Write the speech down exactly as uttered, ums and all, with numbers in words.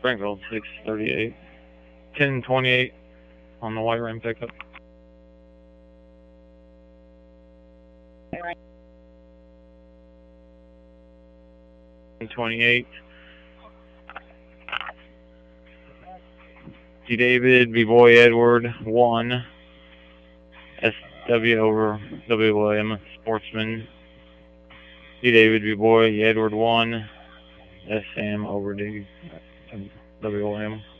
Springfield, six thirty-eight. ten twenty-eight on the white rim pickup. ten twenty-eight. G. David, B. Boy Edward, one. S W over W. William, Sportsman. G. David, B. Boy Edward, one. S. Sam over D. W. William.